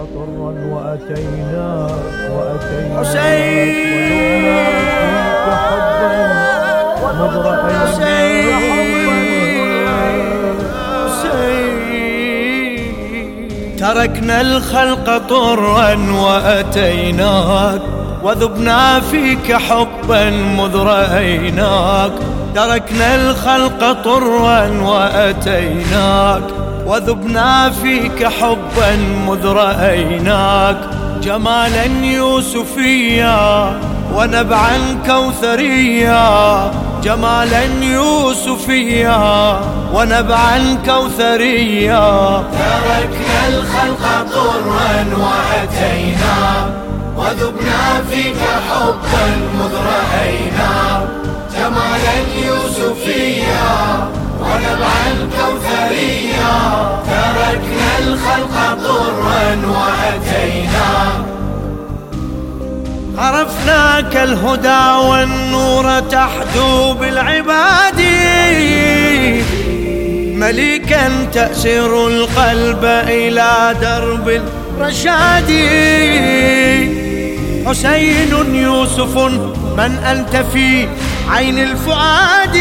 طرا وأتيناك حسين تركنا الخلق طرا وأتيناك وذبنا فيك حبا مذ رأيناك. تركنا الخلق طرا وأتيناك وذبنا فيك حبا مذ رأيناك. جمالا يوسفيا ونبعا كوثريا، جمالا يوسفيا ونبعا كوثريا. تركنا الخلق طرا وأتيناك وذبنا فيك حبا مذ رأيناك. جمالا يوسفيا ونبعا كوثريا. تركنا الخلق طرا وأتيناك. عرفناك الهدى والنور تحدو بالعباد، مليكا تأسر القلب إلى درب الرشاد. حسين يوسف من أنت في عين الفؤاد،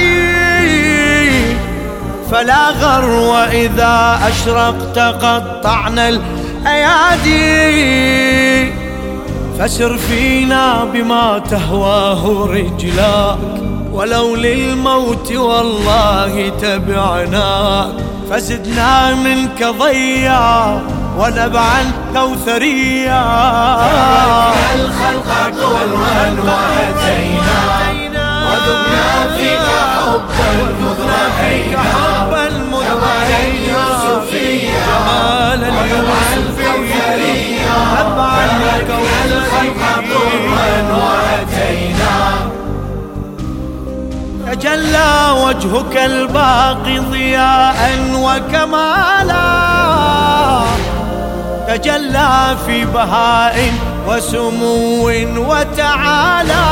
فلا غرو إذا أشرقت قطعنا الأيادي. فسر فينا بما تهواه رجلاك، ولو للموت والله تبعناك. فزدنا منك ضيا ونبعا كوثريا. تركنا الخلق طرا وأتيناك وذبنا فيك حبا مذ رأيناك. جمالا يوسفيا ونبعا كوثريا. تركنا الخلق طرا وأتيناك. تجلى وجهك الباقي ضياء وكمالا، تجلى في بهاء وسمو وتعالى.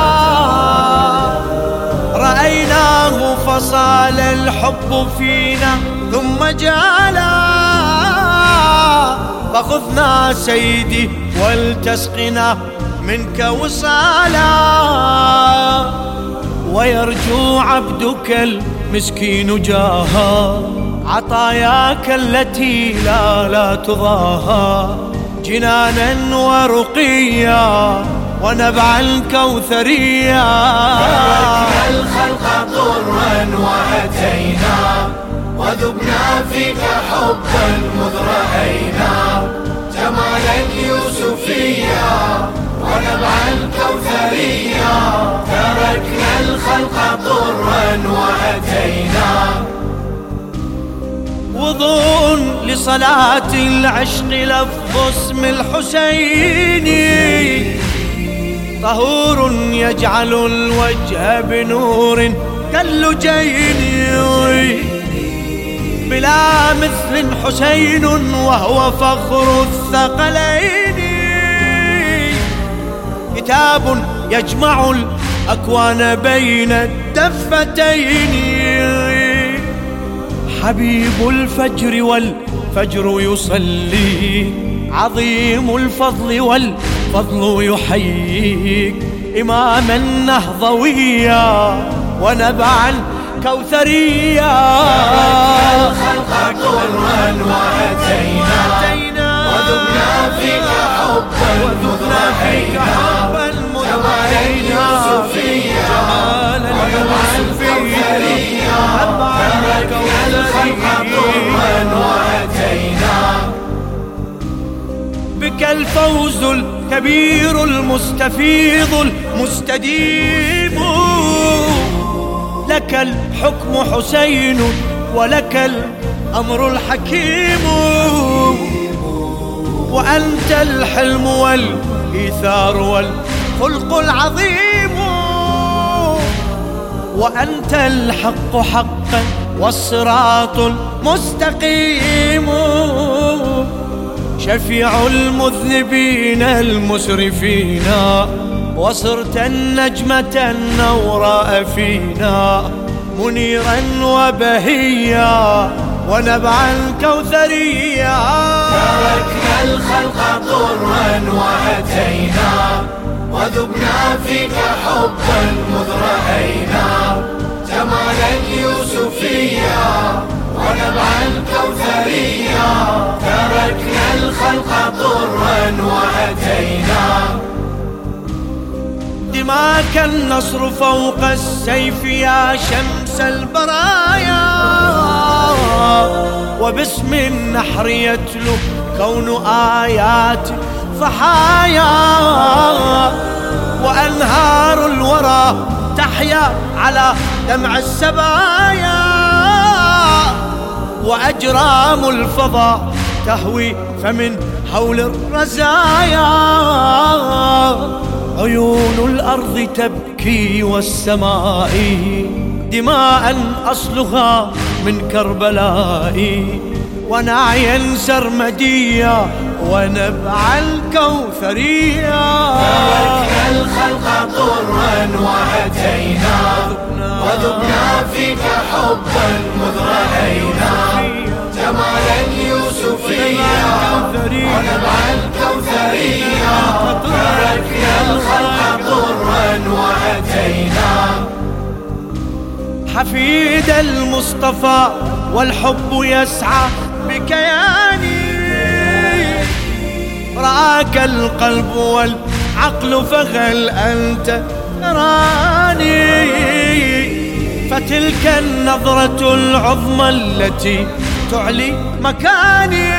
رأيناه فصال الحب فينا ثم جالا. فخذنا سيدي ولتسقنا منك وصالا. ويرجو عبدك المسكين جاها عطاياك التي لا تضاهى. جنانا ورقيا ونبعا كوثريا. تركنا الخلق طرا وأتيناك وذبنا فيك حبا مذ رأيناك. جمالا يوسفيا ونبعا كوثريا. تركنا الخلق طرا وأتيناك. وضوء لصلاة العشق لفظ اسم الحسين، طهور يجعل الوجه بنور كاللجين. بلا مثل حسين وهو فخر الثقلين. كتاب يجمع الأكوان بين الدفتين. حبيب الفجر والفجر يصلي، عظيم الفضل والفضل يحييك. إماما نهضويا ونبعا كوثريا. تركنا الخلق طرا وأتيناك وذبنا فيك حبا مذ رأيناك. جمالا يوسفيا ونبعا كوثريا. تركنا الخلق طرا وأتيناك. بك الفوز الكبير المستفيض المستديم. لك الحكم حسين ولك الأمر الحكيم. وأنت الحلم والإيثار والخلق العظيم. وأنت الحق حقا والصراط المستقيم. شفيع المذنبين المسرفين، وصرت النجمة النوراء فينا. منيرا وبهيا ونبعا كوثريا. تركنا الخلق طرا وأتينا وذبنا فيك حبا مذ رأينا جمال اليوسفية ونبع الكوثرية تركنا الخلق طرا وأتينا دماك النصر فوق السيف يا شمس البرايا وباسم النحر يتلو كون آيات فحايا وأنهار الورى تحيا على دمع السبايا وأجرام الفضاء تهوي فمن هول الرزايا عيون الأرض تبكي والسماء دماء أصلها من كربلاء ونعيا سرمديا ونبع الكوثرية تركنا الخلق طرا وأتينا وذبنا فيك حبا مذ رأينا جمال اليوسفية ونبع الكوثرية تركنا الخلق طرا وأتينا حفيد المصطفى والحب يسعى بكياني رآك القلب والعقل فهل أنت تراني فتلك النظرة العظمى التي تعلي مكاني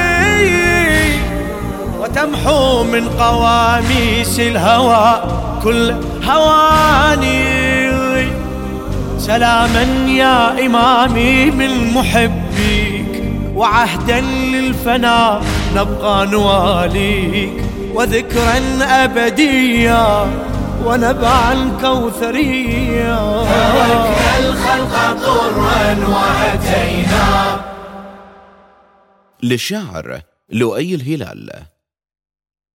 وتمحو من قواميس الهوى كل هواني سلاما يا إمامي من محبيك وعهدا للفنا نبقى نواليك وذكرا أبديا ونبعا كوثريا تركنا الخلق طرا وأتينا. للشاعر لؤي الهلال.